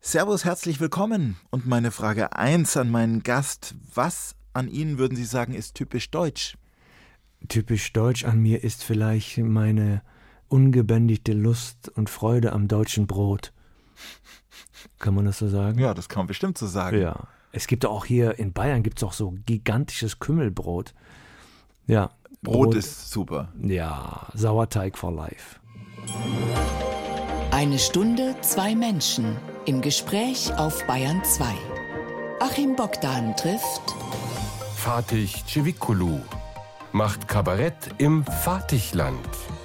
Servus, herzlich willkommen. Und meine Frage 1 an meinen Gast. Was an Ihnen, würden Sie sagen, ist typisch deutsch? Typisch deutsch an mir ist vielleicht meine ungebändigte Lust und Freude am deutschen Brot. Kann man das so sagen? Ja, das kann man bestimmt so sagen. Ja. Es gibt auch hier in Bayern gibt's auch so gigantisches Kümmelbrot. Ja. Brot ist super. Ja, Sauerteig for life. Eine Stunde, zwei Menschen im Gespräch auf Bayern 2. Achim Bogdan trifft Fatih Cevicolu macht Kabarett im Fatihland.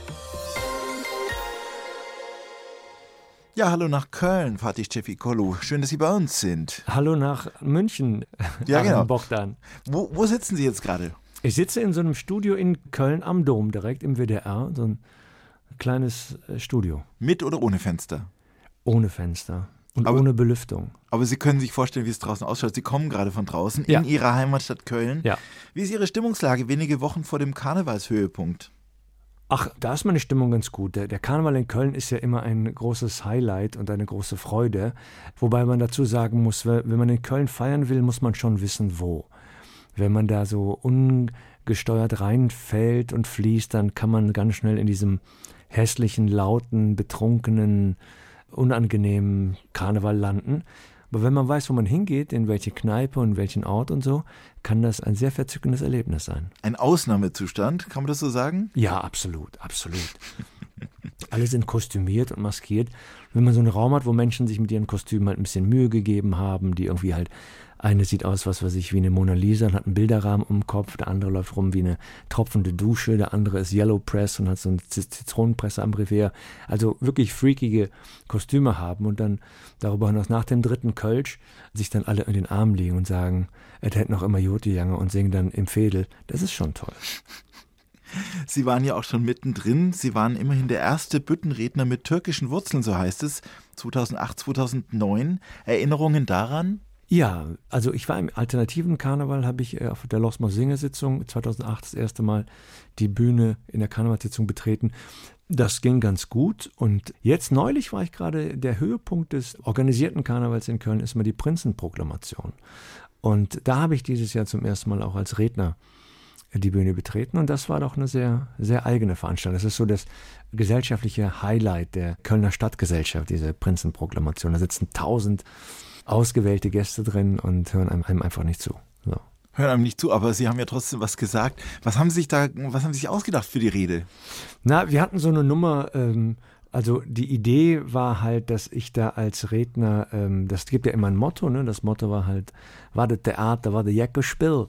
Ja, hallo nach Köln, Fatih Cevicolu. Schön, dass Sie bei uns sind. Hallo nach München, Ja, genau. Achim Bogdan. Wo sitzen Sie jetzt gerade? Ich sitze in so einem Studio in Köln am Dom, direkt im WDR, so ein kleines Studio. Mit oder ohne Fenster? Ohne Fenster und Aber- ohne Belüftung. Aber Sie können sich vorstellen, wie es draußen ausschaut. Sie kommen gerade von draußen Ja. in Ihrer Heimatstadt Köln. Ja. Wie ist Ihre Stimmungslage wenige Wochen vor dem Karnevalshöhepunkt? Ach, da ist meine Stimmung ganz gut. Der Karneval in Köln ist ja immer ein großes Highlight und eine große Freude. Wobei man dazu sagen muss, wenn man in Köln feiern will, muss man schon wissen, wo. Wenn man da so ungesteuert reinfällt und fließt, dann kann man ganz schnell in diesem hässlichen, lauten, betrunkenen, unangenehmen Karneval landen. Aber wenn man weiß, wo man hingeht, in welche Kneipe und welchen Ort und so, kann das ein sehr verzückendes Erlebnis sein. Ein Ausnahmezustand, kann man das so sagen? Ja, absolut, absolut. Alle sind kostümiert und maskiert. Wenn man so einen Raum hat, wo Menschen sich mit ihren Kostümen halt ein bisschen Mühe gegeben haben, die irgendwie halt, eine sieht aus, was weiß ich, wie eine Mona Lisa und hat einen Bilderrahmen um den Kopf, der andere läuft rum wie eine tropfende Dusche, der andere ist Yellow Press und hat so eine Zitronenpresse am Revier. Also wirklich freakige Kostüme haben und dann darüber hinaus nach dem dritten Kölsch sich dann alle in den Arm liegen und sagen, es hätte noch immer Jote-Jange und singen dann im Fädel. Das ist schon toll. Sie waren ja auch schon mittendrin. Sie waren immerhin der erste Büttenredner mit türkischen Wurzeln, so heißt es, 2008, 2009. Erinnerungen daran? Ja, also ich war im alternativen Karneval, habe ich auf der Losmer-Singer-Sitzung 2008 das erste Mal die Bühne in der Karnevalssitzung betreten. Das ging ganz gut und jetzt neulich war ich gerade, der Höhepunkt des organisierten Karnevals in Köln ist mal die Prinzenproklamation. Und da habe ich dieses Jahr zum ersten Mal auch als Redner die Bühne betreten und das war doch eine sehr, sehr eigene Veranstaltung. Das ist so das gesellschaftliche Highlight der Kölner Stadtgesellschaft, diese Prinzenproklamation. Da sitzen 1000 ausgewählte Gäste drin und hören einem einfach nicht zu. So. Hören einem nicht zu, aber Sie haben ja trotzdem was gesagt. Was haben Sie sich ausgedacht für die Rede? Na, wir hatten so eine Nummer, also die Idee war halt, dass ich da als Redner, das gibt ja immer ein Motto, ne? Das Motto war halt, war das Theater, war der Jacke Spill.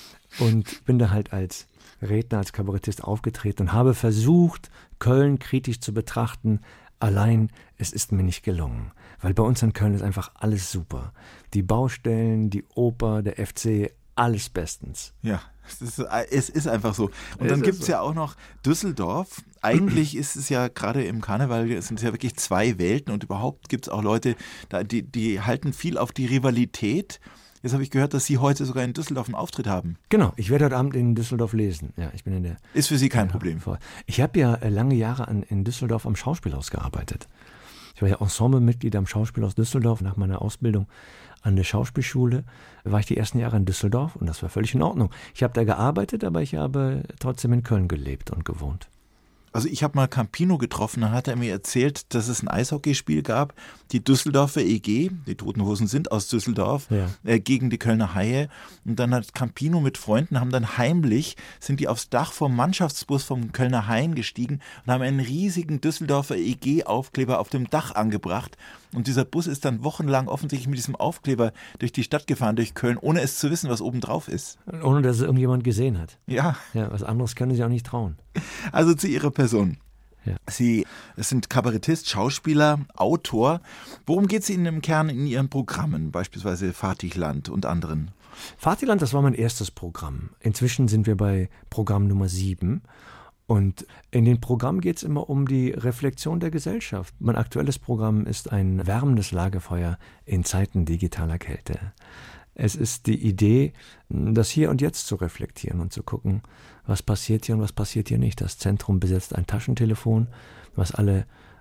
Und bin da halt als Redner, als Kabarettist aufgetreten und habe versucht, Köln kritisch zu betrachten. Allein, es ist mir nicht gelungen. Weil bei uns in Köln ist einfach alles super. Die Baustellen, die Oper, der FC, alles bestens. Ja, es ist einfach so. Und dann Es gibt ist es so. ja auch noch Düsseldorf. Eigentlich ist es ja gerade im Karneval, es sind ja wirklich zwei Welten und überhaupt gibt es auch Leute, die halten viel auf die Rivalität. Jetzt habe ich gehört, dass Sie heute sogar in Düsseldorf einen Auftritt haben. Genau, ich werde heute Abend in Düsseldorf lesen. Ja, ich bin in der. Ist für Sie kein Problem. Ich habe ja lange Jahre in Düsseldorf am Schauspielhaus gearbeitet. Ich war ja Ensemblemitglied am Schauspielhaus Düsseldorf. Nach meiner Ausbildung an der Schauspielschule war ich die ersten Jahre in Düsseldorf und das war völlig in Ordnung. Ich habe da gearbeitet, aber ich habe trotzdem in Köln gelebt und gewohnt. Also ich habe mal Campino getroffen, dann hat er mir erzählt, dass es ein Eishockeyspiel gab, die Düsseldorfer EG, die Toten Hosen sind aus Düsseldorf, Ja. Gegen die Kölner Haie. Und dann hat Campino mit Freunden, haben dann heimlich, sind die aufs Dach vom Mannschaftsbus vom Kölner Haien gestiegen und haben einen riesigen Düsseldorfer EG-Aufkleber auf dem Dach angebracht. Und dieser Bus ist dann wochenlang offensichtlich mit diesem Aufkleber durch die Stadt gefahren, durch Köln, ohne es zu wissen, was oben drauf ist. Ohne dass es irgendjemand gesehen hat. Ja, Ja, was anderes können sie auch nicht trauen. also zu Ihrer Person. Ja. Sie sind Kabarettist, Schauspieler, Autor. Worum geht es Ihnen im Kern in Ihren Programmen, beispielsweise Fatihland und anderen? Fatihland, das war mein erstes Programm. Inzwischen sind wir bei Programm Nummer 7. Und in den Programmen geht es immer um die Reflexion der Gesellschaft. Mein aktuelles Programm ist ein wärmendes Lagerfeuer in Zeiten digitaler Kälte. Es ist die Idee, das Hier und Jetzt zu reflektieren und zu gucken, was passiert hier und was passiert hier nicht. Das Zentrum besetzt ein Taschentelefon, was alle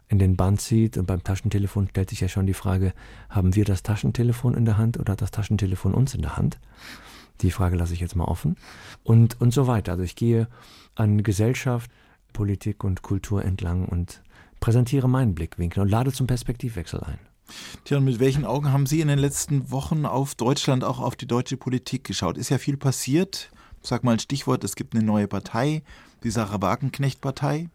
in den Bann zieht. Und beim Taschentelefon stellt sich ja schon die Frage, haben wir das Taschentelefon in der Hand oder hat das Taschentelefon uns in der Hand? Die Frage lasse ich jetzt mal offen. Und so weiter. Also ich gehe an Gesellschaft, Politik und Kultur entlang und präsentiere meinen Blickwinkel und lade zum Perspektivwechsel ein. Tja, und mit welchen Augen haben Sie in den letzten Wochen auf Deutschland, auch auf die deutsche Politik geschaut? Ist ja viel passiert. Sag mal ein Stichwort, es gibt eine neue Partei, die Sarah Wagenknecht-Partei.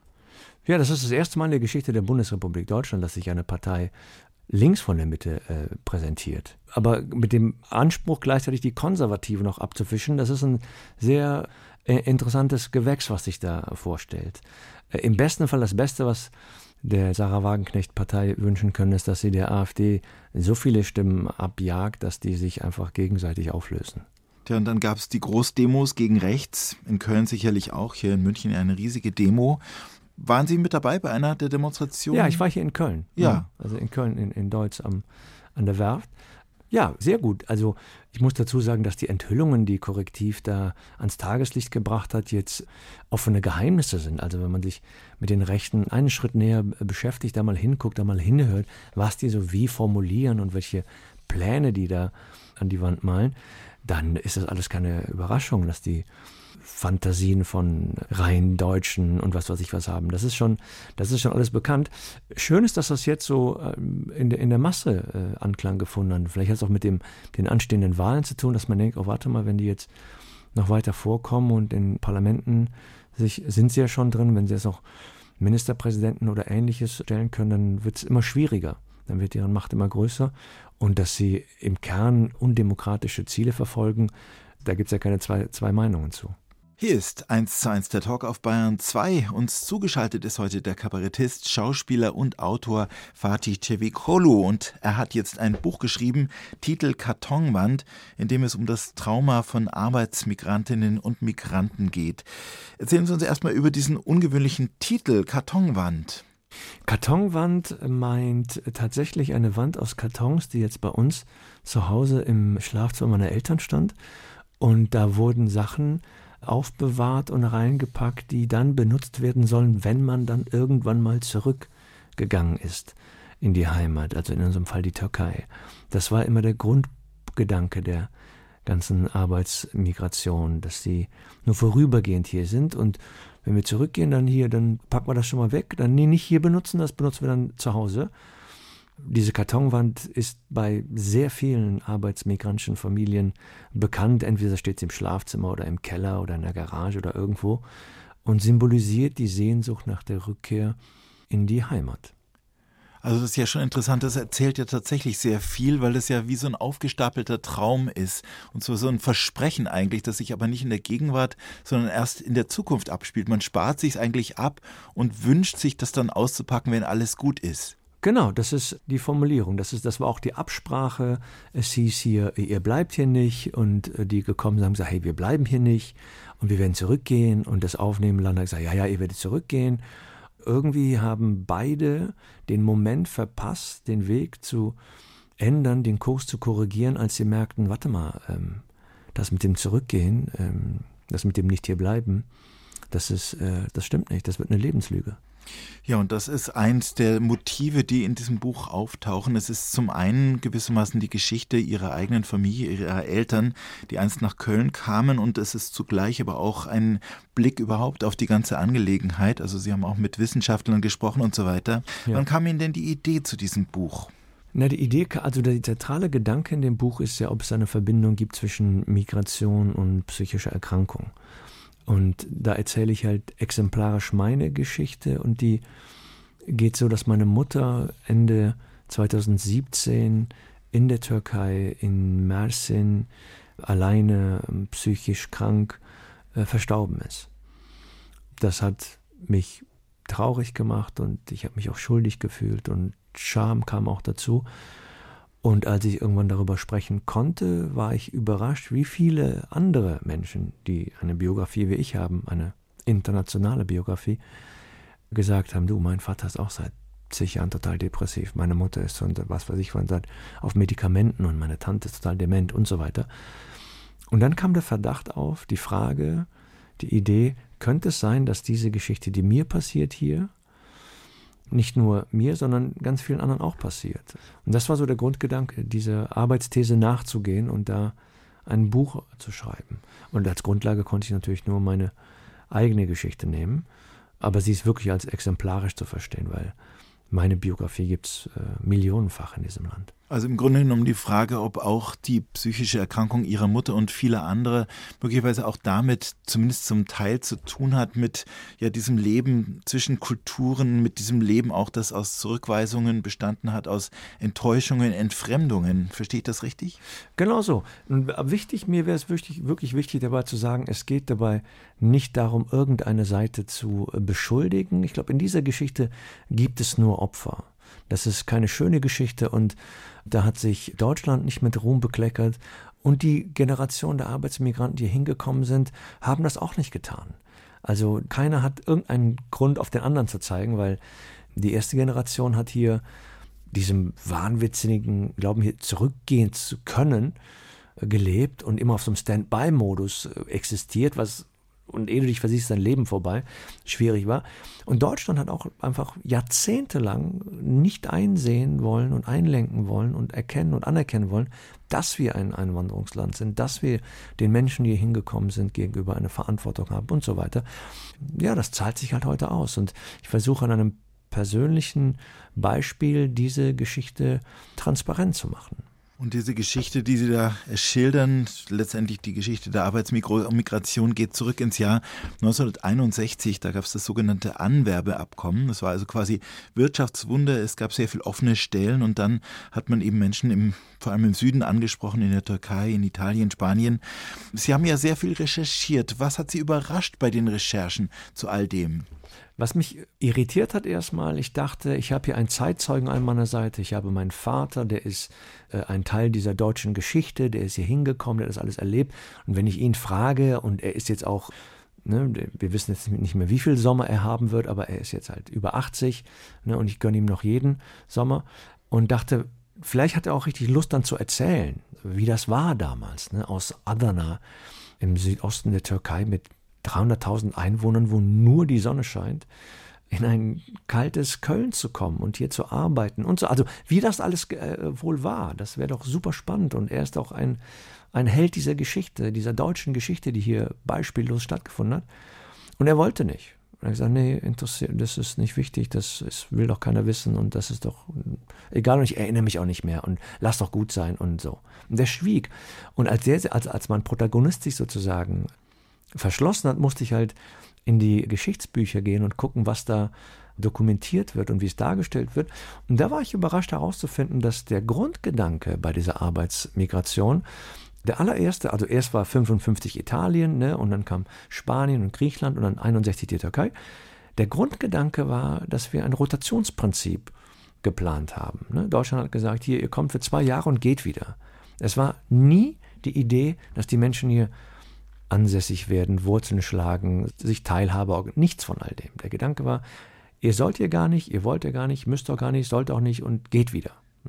Ja, das ist das erste Mal in der Geschichte der Bundesrepublik Deutschland, dass sich eine Partei links von der Mitte präsentiert. Aber mit dem Anspruch, gleichzeitig die Konservativen noch abzufischen, das ist ein sehr interessantes Gewächs, was sich da vorstellt. Im besten Fall das Beste, was der Sarah Wagenknecht-Partei wünschen können, ist, dass sie der AfD so viele Stimmen abjagt, dass die sich einfach gegenseitig auflösen. Ja, und dann gab es die Großdemos gegen rechts, in Köln sicherlich auch, hier in München eine riesige Demo. Waren Sie mit dabei bei einer der Demonstrationen? Ja, ich war hier in Köln. Ja. Also in Köln, in Deutz an der Werft. Ja, sehr gut. Also ich muss dazu sagen, dass die Enthüllungen, die Korrektiv da ans Tageslicht gebracht hat, jetzt offene Geheimnisse sind. Also wenn man sich mit den Rechten einen Schritt näher beschäftigt, da mal hinguckt, da mal hinhört, was die so wie formulieren und welche Pläne die da an die Wand malen, dann ist das alles keine Überraschung, dass die Fantasien von rein Deutschen und was weiß ich was haben. Das ist schon alles bekannt. Schön ist, dass das jetzt so in der Masse Anklang gefunden hat. Vielleicht hat es auch mit den anstehenden Wahlen zu tun, dass man denkt, oh warte mal, wenn die jetzt noch weiter vorkommen und in Parlamenten sind sie ja schon drin, wenn sie jetzt noch Ministerpräsidenten oder Ähnliches stellen können, dann wird es immer schwieriger. Dann wird deren Macht immer größer. Und dass sie im Kern undemokratische Ziele verfolgen, da gibt es ja keine zwei Meinungen zu. Hier ist 1:1 der Talk auf Bayern 2. Uns zugeschaltet ist heute der Kabarettist, Schauspieler und Autor Fatih Çevikoğlu. Und er hat jetzt ein Buch geschrieben, Titel Kartonwand, in dem es um das Trauma von Arbeitsmigrantinnen und Migranten geht. Erzählen Sie uns erstmal über diesen ungewöhnlichen Titel, Kartonwand. Kartonwand meint tatsächlich eine Wand aus Kartons, die jetzt bei uns zu Hause im Schlafzimmer meiner Eltern stand. Und da wurden Sachen aufbewahrt und reingepackt, die dann benutzt werden sollen, wenn man dann irgendwann mal zurückgegangen ist in die Heimat, also in unserem Fall die Türkei. Das war immer der Grundgedanke der ganzen Arbeitsmigration, dass sie nur vorübergehend hier sind und wenn wir zurückgehen, dann packen wir das schon mal weg, dann nicht hier benutzen, das benutzen wir dann zu Hause. Diese Kartonwand ist bei sehr vielen arbeitsmigrantischen Familien bekannt. Entweder steht sie im Schlafzimmer oder im Keller oder in der Garage oder irgendwo und symbolisiert die Sehnsucht nach der Rückkehr in die Heimat. Also das ist ja schon interessant, das erzählt ja tatsächlich sehr viel, weil das ja wie so ein aufgestapelter Traum ist und so ein Versprechen eigentlich, das sich aber nicht in der Gegenwart, sondern erst in der Zukunft abspielt. Man spart sich eigentlich ab und wünscht sich, das dann auszupacken, wenn alles gut ist. Genau, das ist die Formulierung. Das war auch die Absprache. Es hieß hier, ihr bleibt hier nicht. Und die gekommen sind, haben gesagt, hey, wir bleiben hier nicht. Und wir werden zurückgehen. Und das Aufnehmenland hat gesagt, ja, ihr werdet zurückgehen. Irgendwie haben beide den Moment verpasst, den Weg zu ändern, den Kurs zu korrigieren, als sie merkten, warte mal, das mit dem Zurückgehen, das mit dem nicht hier bleiben, das stimmt nicht. Das wird eine Lebenslüge. Ja, und das ist eins der Motive, die in diesem Buch auftauchen. Es ist zum einen gewissermaßen die Geschichte ihrer eigenen Familie, ihrer Eltern, die einst nach Köln kamen, und es ist zugleich aber auch ein Blick überhaupt auf die ganze Angelegenheit. Also Sie haben auch mit Wissenschaftlern gesprochen und so weiter. Ja. Wann kam Ihnen denn die Idee zu diesem Buch? Na, die Idee, also der zentrale Gedanke in dem Buch ist ja, ob es eine Verbindung gibt zwischen Migration und psychischer Erkrankung. Und da erzähle ich halt exemplarisch meine Geschichte und die geht so, dass meine Mutter Ende 2017 in der Türkei, in Mersin, alleine psychisch krank verstorben ist. Das hat mich traurig gemacht und ich habe mich auch schuldig gefühlt und Scham kam auch dazu. Und als ich irgendwann darüber sprechen konnte, war ich überrascht, wie viele andere Menschen, die eine Biografie wie ich haben, eine internationale Biografie, gesagt haben, du, mein Vater ist auch seit zig Jahren total depressiv, meine Mutter ist schon, was weiß ich, seit auf Medikamenten und meine Tante ist total dement und so weiter. Und dann kam der Verdacht auf, die Frage, die Idee, könnte es sein, dass diese Geschichte, die mir passiert hier, nicht nur mir, sondern ganz vielen anderen auch passiert. Und das war so der Grundgedanke, dieser Arbeitsthese nachzugehen und da ein Buch zu schreiben. Und als Grundlage konnte ich natürlich nur meine eigene Geschichte nehmen, aber sie ist wirklich als exemplarisch zu verstehen, weil meine Biografie gibt es millionenfach in diesem Land. Also im Grunde genommen die Frage, ob auch die psychische Erkrankung ihrer Mutter und vieler andere möglicherweise auch damit zumindest zum Teil zu tun hat mit diesem Leben zwischen Kulturen, mit diesem Leben auch, das aus Zurückweisungen bestanden hat, aus Enttäuschungen, Entfremdungen. Verstehe ich das richtig? Genau so. Und mir wäre es wirklich wichtig dabei zu sagen, es geht dabei nicht darum, irgendeine Seite zu beschuldigen. Ich glaube, in dieser Geschichte gibt es nur Opfer. Das ist keine schöne Geschichte und da hat sich Deutschland nicht mit Ruhm bekleckert und die Generation der Arbeitsmigranten, die hier hingekommen sind, haben das auch nicht getan. Also keiner hat irgendeinen Grund auf den anderen zu zeigen, weil die erste Generation hat hier diesem wahnwitzigen Glauben, hier zurückgehen zu können, gelebt und immer auf so einem Standby-Modus existiert, und ehe du dich versiehst, ist dein Leben vorbei, schwierig war. Und Deutschland hat auch einfach jahrzehntelang nicht einsehen wollen und einlenken wollen und erkennen und anerkennen wollen, dass wir ein Einwanderungsland sind, dass wir den Menschen, die hier hingekommen sind, gegenüber eine Verantwortung haben und so weiter. Ja, das zahlt sich halt heute aus. Und ich versuche an einem persönlichen Beispiel diese Geschichte transparent zu machen. Und diese Geschichte, die Sie da schildern, letztendlich die Geschichte der Arbeitsmigration, geht zurück ins Jahr 1961. Da gab es das sogenannte Anwerbeabkommen. Das war also quasi Wirtschaftswunder. Es gab sehr viele offene Stellen und dann hat man eben Menschen vor allem im Süden angesprochen, in der Türkei, in Italien, Spanien. Sie haben ja sehr viel recherchiert. Was hat Sie überrascht bei den Recherchen zu all dem? Was mich irritiert hat erstmal, ich dachte, ich habe hier einen Zeitzeugen an meiner Seite. Ich habe meinen Vater, der ist ein Teil dieser deutschen Geschichte, der ist hier hingekommen, der hat das alles erlebt. Und wenn ich ihn frage, und er ist jetzt auch, wir wissen jetzt nicht mehr, wie viel Sommer er haben wird, aber er ist jetzt halt über 80, und ich gönne ihm noch jeden Sommer. Und dachte, vielleicht hat er auch richtig Lust dann zu erzählen, wie das war damals, aus Adana im Südosten der Türkei mit 300.000 Einwohnern, wo nur die Sonne scheint, in ein kaltes Köln zu kommen und hier zu arbeiten und so. Also wie das alles wohl war, das wäre doch super spannend. Und er ist auch ein Held dieser Geschichte, dieser deutschen Geschichte, die hier beispiellos stattgefunden hat. Und er wollte nicht. Und er hat gesagt, nee, das ist nicht wichtig, das will doch keiner wissen und das ist doch egal und ich erinnere mich auch nicht mehr und lass doch gut sein und so. Und der schwieg. Und als mein Protagonist sich sozusagen verschlossen hat, musste ich halt in die Geschichtsbücher gehen und gucken, was da dokumentiert wird und wie es dargestellt wird. Und da war ich überrascht herauszufinden, dass der Grundgedanke bei dieser Arbeitsmigration, der allererste, also erst war 55 Italien, und dann kam Spanien und Griechenland und dann 61 die Türkei. Der Grundgedanke war, dass wir ein Rotationsprinzip geplant haben. Deutschland hat gesagt, hier, ihr kommt für 2 Jahre und geht wieder. Es war nie die Idee, dass die Menschen hier ansässig werden, Wurzeln schlagen, sich Teilhabe, nichts von all dem. Der Gedanke war, ihr sollt hier gar nicht, ihr wollt ja gar nicht, müsst doch gar nicht, sollt auch nicht und geht wieder.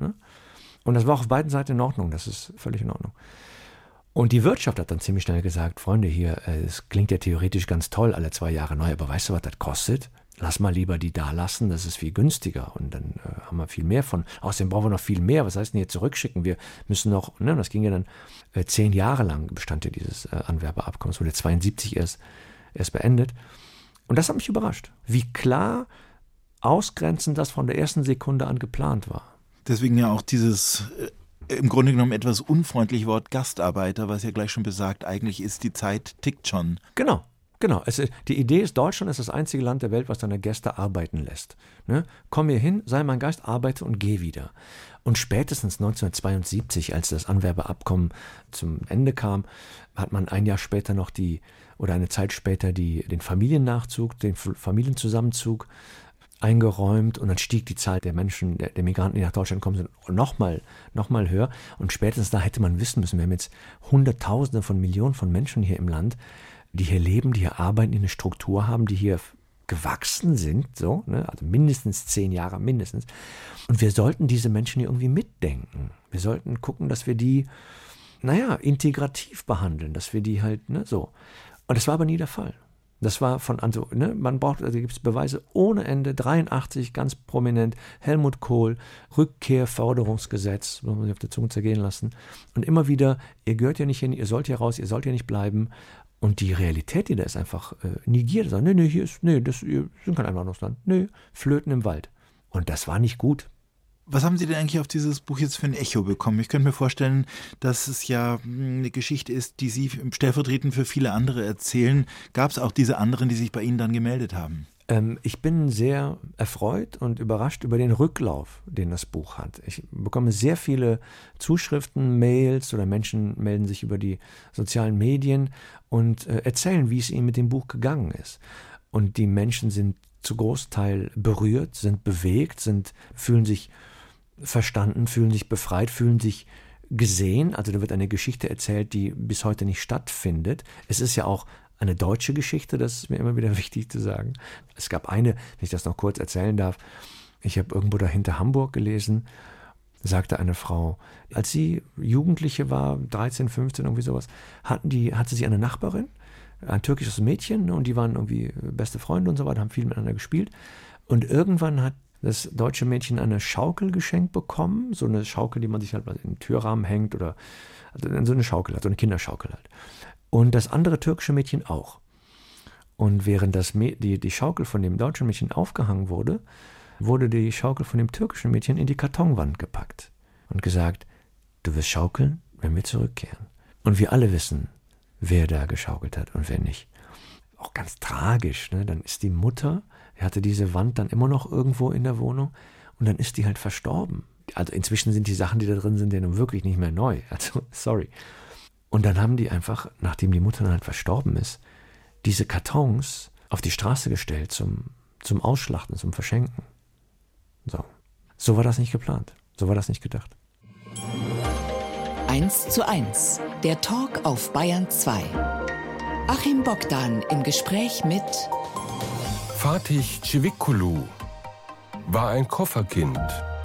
Und das war auch auf beiden Seiten in Ordnung, das ist völlig in Ordnung. Und die Wirtschaft hat dann ziemlich schnell gesagt, Freunde, hier, es klingt ja theoretisch ganz toll, alle 2 Jahre neu, aber weißt du, was das kostet? Lass mal lieber die da lassen, das ist viel günstiger und dann haben wir viel mehr von. Außerdem brauchen wir noch viel mehr, was heißt denn hier zurückschicken? Wir müssen noch, das ging ja dann 10 Jahre lang, bestand ja dieses Anwerbeabkommen, es wurde 72 erst beendet. Und das hat mich überrascht, wie klar ausgrenzend das von der ersten Sekunde an geplant war. Deswegen ja auch dieses im Grunde genommen etwas unfreundliche Wort Gastarbeiter, was ja gleich schon besagt, eigentlich ist die Zeit tickt schon. Genau. Die Idee ist, Deutschland ist das einzige Land der Welt, was seine Gäste arbeiten lässt. Komm hier hin, sei mein Gast, arbeite und geh wieder. Und spätestens 1972, als das Anwerbeabkommen zum Ende kam, hat man ein Jahr später noch eine Zeit später den Familiennachzug, den Familienzusammenzug eingeräumt und dann stieg die Zahl der Menschen, der Migranten, die nach Deutschland kommen sind, noch mal höher. Und spätestens da hätte man wissen müssen, wir haben jetzt Hunderttausende von Millionen von Menschen hier im Land, die hier leben, die hier arbeiten, die eine Struktur haben, die hier gewachsen sind, also mindestens 10 Jahre, mindestens. Und wir sollten diese Menschen hier irgendwie mitdenken. Wir sollten gucken, dass wir die, integrativ behandeln, dass wir die halt, so. Und das war aber nie der Fall. Das war man braucht, also gibt es Beweise ohne Ende, 83 ganz prominent, Helmut Kohl, Rückkehrförderungsgesetz, muss man sich auf der Zunge zergehen lassen. Und immer wieder, ihr gehört ja nicht hin, ihr sollt hier raus, ihr sollt ja nicht bleiben. Und die Realität, die da ist, einfach negiert. Sagt, hier sind kein Einwanderungsland. Flöten im Wald. Und das war nicht gut. Was haben Sie denn eigentlich auf dieses Buch jetzt für ein Echo bekommen? Ich könnte mir vorstellen, dass es ja eine Geschichte ist, die Sie stellvertretend für viele andere erzählen. Gab es auch diese anderen, die sich bei Ihnen dann gemeldet haben? Ich bin sehr erfreut und überrascht über den Rücklauf, den das Buch hat. Ich bekomme sehr viele Zuschriften, Mails oder Menschen melden sich über die sozialen Medien und erzählen, wie es ihnen mit dem Buch gegangen ist. Und die Menschen sind zu Großteil berührt, sind bewegt, fühlen sich verstanden, fühlen sich befreit, fühlen sich gesehen. Also da wird eine Geschichte erzählt, die bis heute nicht stattfindet. Es ist ja auch eine deutsche Geschichte, das ist mir immer wieder wichtig zu sagen. Es gab eine, wenn ich das noch kurz erzählen darf, ich habe irgendwo dahinter Hamburg gelesen, sagte eine Frau, als sie Jugendliche war, 13, 15, irgendwie sowas, hatte sie eine Nachbarin, ein türkisches Mädchen, und die waren irgendwie beste Freunde und so weiter, haben viel miteinander gespielt. Und irgendwann hat das deutsche Mädchen eine Schaukel geschenkt bekommen, so eine Schaukel, die man sich halt mal in den Türrahmen hängt oder also so eine Schaukel halt, so eine Kinderschaukel halt. Und das andere türkische Mädchen auch. Und während die Schaukel von dem deutschen Mädchen aufgehangen wurde, wurde die Schaukel von dem türkischen Mädchen in die Kartonwand gepackt und gesagt, du wirst schaukeln, wenn wir zurückkehren. Und wir alle wissen, wer da geschaukelt hat und wer nicht. Auch ganz tragisch, ne? Dann ist die Mutter, hatte diese Wand dann immer noch irgendwo in der Wohnung und dann ist die halt verstorben. Also inzwischen sind die Sachen, die da drin sind, ja nun wirklich nicht mehr neu. Also, sorry. Und dann haben die einfach, nachdem die Mutter dann halt verstorben ist, diese Kartons auf die Straße gestellt zum Ausschlachten, zum Verschenken. So war das nicht geplant. So war das nicht gedacht. 1:1, der Talk auf Bayern 2. Achim Bogdan im Gespräch mit Fatih Çevikkulu war ein Kofferkind.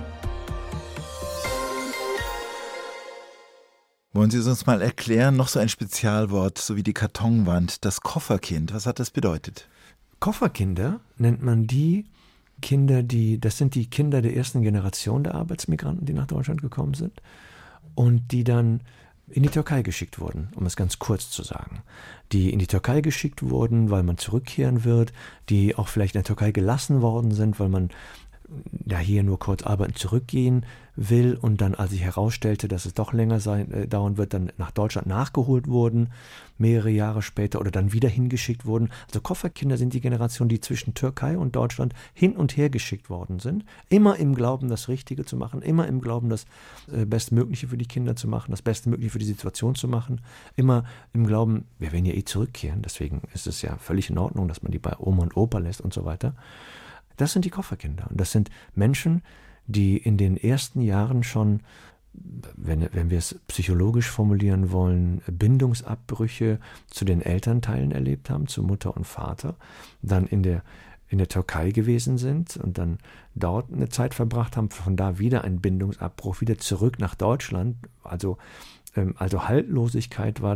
Wollen Sie es uns mal erklären, noch so ein Spezialwort, so wie die Kartonwand, das Kofferkind, was hat das bedeutet? Kofferkinder nennt man die Kinder, das sind die Kinder der ersten Generation der Arbeitsmigranten, die nach Deutschland gekommen sind und die dann in die Türkei geschickt wurden, um es ganz kurz zu sagen. Die in die Türkei geschickt wurden, weil man zurückkehren wird, die auch vielleicht in der Türkei gelassen worden sind, weil man ja hier nur kurz arbeiten zurückgehen will und dann, als sich herausstellte, dass es doch länger dauern wird, dann nach Deutschland nachgeholt wurden, mehrere Jahre später oder dann wieder hingeschickt wurden. Also Kofferkinder sind die Generation, die zwischen Türkei und Deutschland hin und her geschickt worden sind, immer im Glauben, das Richtige zu machen, immer im Glauben, das Bestmögliche für die Kinder zu machen, das Bestmögliche für die Situation zu machen, immer im Glauben, wir werden ja eh zurückkehren, deswegen ist es ja völlig in Ordnung, dass man die bei Oma und Opa lässt und so weiter. Das sind die Kofferkinder. Und das sind Menschen, die in den ersten Jahren schon, wenn wir es psychologisch formulieren wollen, Bindungsabbrüche zu den Elternteilen erlebt haben, zu Mutter und Vater, dann in der Türkei gewesen sind und dann dort eine Zeit verbracht haben, von da wieder ein Bindungsabbruch, wieder zurück nach Deutschland. Also Haltlosigkeit war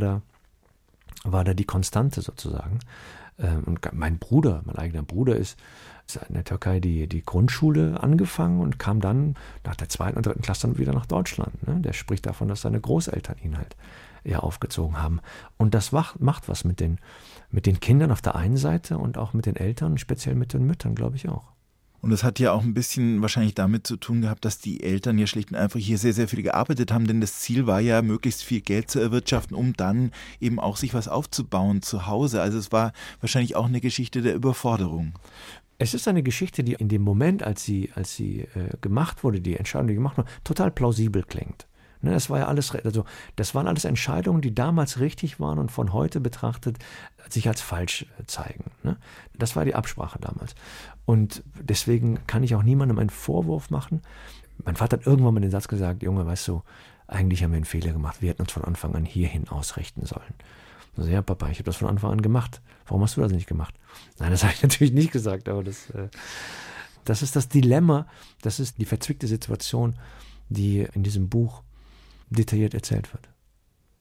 da die Konstante sozusagen. Und mein eigener Bruder ist in der Türkei die Grundschule angefangen und kam dann nach der 2. und 3. Klasse dann wieder nach Deutschland. Ne? Der spricht davon, dass seine Großeltern ihn halt eher aufgezogen haben. Und das macht was mit den Kindern auf der einen Seite und auch mit den Eltern, speziell mit den Müttern, glaube ich auch. Und das hat ja auch ein bisschen wahrscheinlich damit zu tun gehabt, dass die Eltern ja schlicht und einfach hier sehr, sehr viel gearbeitet haben, denn das Ziel war ja, möglichst viel Geld zu erwirtschaften, um dann eben auch sich was aufzubauen zu Hause. Also es war wahrscheinlich auch eine Geschichte der Überforderung. Es ist eine Geschichte, die in dem Moment, als sie gemacht wurde, die Entscheidung, die gemacht wurde, total plausibel klingt. Ne, das waren alles Entscheidungen, die damals richtig waren und von heute betrachtet sich als falsch zeigen. Ne? Das war die Absprache damals. Und deswegen kann ich auch niemandem einen Vorwurf machen. Mein Vater hat irgendwann mal den Satz gesagt, Junge, weißt du, eigentlich haben wir einen Fehler gemacht. Wir hätten uns von Anfang an hierhin ausrichten sollen. Also, ja, Papa, ich habe das von Anfang an gemacht. Warum hast du das nicht gemacht? Nein, das habe ich natürlich nicht gesagt, aber das ist das Dilemma, das ist die verzwickte Situation, die in diesem Buch detailliert erzählt wird.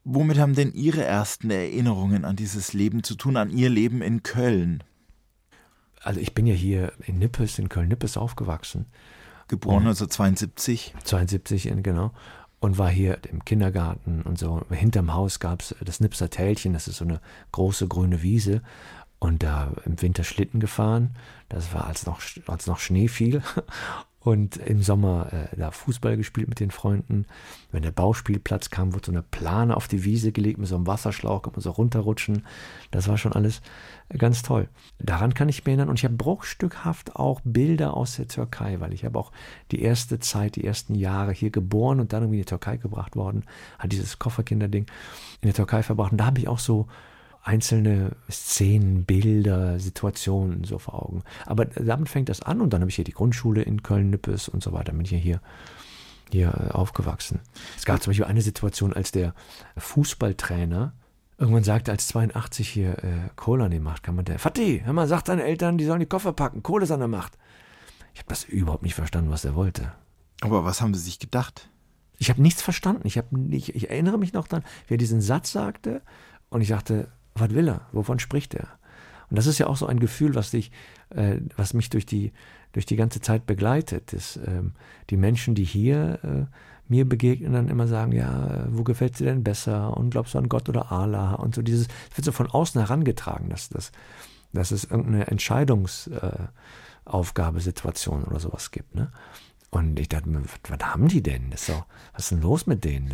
Womit haben denn Ihre ersten Erinnerungen an dieses Leben zu tun, an Ihr Leben in Köln? Also ich bin ja hier in Nippes, in Köln-Nippes aufgewachsen. Geboren 1972. 72, genau. Und war hier im Kindergarten und so. Hinterm Haus gab es das Nipser Tälchen, das ist so eine große grüne Wiese. Und da im Winter Schlitten gefahren. Das war, als noch Schnee fiel. Und im Sommer da Fußball gespielt mit den Freunden. Wenn der Bauspielplatz kam, wurde so eine Plane auf die Wiese gelegt mit so einem Wasserschlauch, konnte man so runterrutschen. Das war schon alles ganz toll. Daran kann ich mich erinnern. Und ich habe bruchstückhaft auch Bilder aus der Türkei, weil ich habe auch die ersten Jahre hier geboren und dann irgendwie in die Türkei gebracht worden. Hat dieses Kofferkinderding in der Türkei verbracht. Und da habe ich auch so einzelne Szenen, Bilder, Situationen so vor Augen. Aber damit fängt das an und dann habe ich hier die Grundschule in Köln-Nippes und so weiter. Bin ich hier aufgewachsen. Es gab zum Beispiel eine Situation, als der Fußballtrainer irgendwann sagte, als 82 hier Kohle an die Macht kam, der Fatih, hör mal, sagt deinen Eltern, die sollen die Koffer packen, Kohle ist an der Macht. Ich habe das überhaupt nicht verstanden, was er wollte. Aber was haben Sie sich gedacht? Ich habe nichts verstanden. Ich erinnere mich noch daran, wie er diesen Satz sagte und ich dachte, was will er? Wovon spricht er? Und das ist ja auch so ein Gefühl, was mich durch die ganze Zeit begleitet. Die Menschen, die hier mir begegnen, dann immer sagen, ja, wo gefällt dir denn besser? Und glaubst du an Gott oder Allah? Und so es wird so von außen herangetragen, dass es irgendeine Entscheidungsaufgabe, Situation oder sowas gibt. Ne? Und ich dachte mir, was haben die denn? Was ist denn los mit denen?